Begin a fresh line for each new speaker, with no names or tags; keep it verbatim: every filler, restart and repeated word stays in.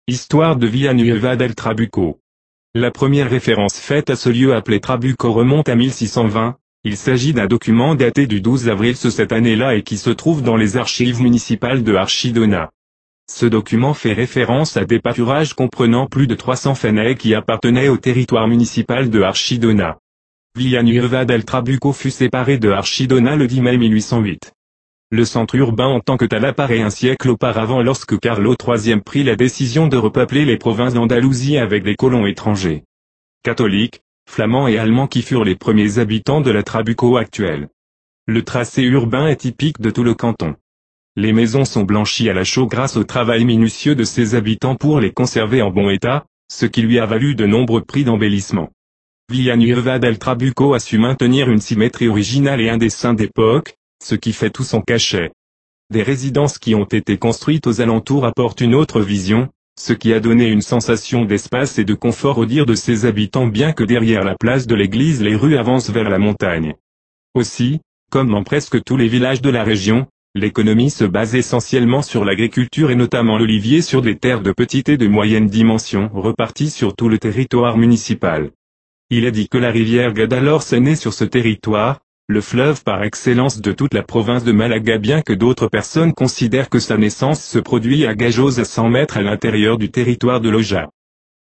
Histoire de Villanueva del Trabuco. La première référence faite à ce lieu appelé Trabuco remonte à mille six cent vingt, il s'agit d'un document daté du douze avril de cette année-là et qui se trouve dans les archives municipales de Archidona. Ce document fait référence à des pâturages comprenant plus de trois cents fenêtres qui appartenaient au territoire municipal de Archidona. Villanueva del Trabuco fut séparé de Archidona le dix mai mille huit cent huit. Le centre urbain en tant que tel apparaît un siècle auparavant lorsque Carlo troisième prit la décision de repeupler les provinces d'Andalousie avec des colons étrangers. Catholiques, flamands et allemands qui furent les premiers habitants de la Trabuco actuelle. Le tracé urbain est typique de tout le canton. Les maisons sont blanchies à la chaux grâce au travail minutieux de ses habitants pour les conserver en bon état, ce qui lui a valu de nombreux prix d'embellissement. Villanueva del Trabuco a su maintenir une symétrie originale et un dessin d'époque, ce qui fait tout son cachet. Des résidences qui ont été construites aux alentours apportent une autre vision, ce qui a donné une sensation d'espace et de confort au dire de ses habitants bien que derrière la place de l'église les rues avancent vers la montagne. Aussi, comme dans presque tous les villages de la région, l'économie se base essentiellement sur l'agriculture et notamment l'olivier sur des terres de petite et de moyenne dimension reparties sur tout le territoire municipal. Il est dit que la rivière Guadalhorce est née sur ce territoire, le fleuve par excellence de toute la province de Malaga bien que d'autres personnes considèrent que sa naissance se produit à Gajosa à cent mètres à l'intérieur du territoire de Loja.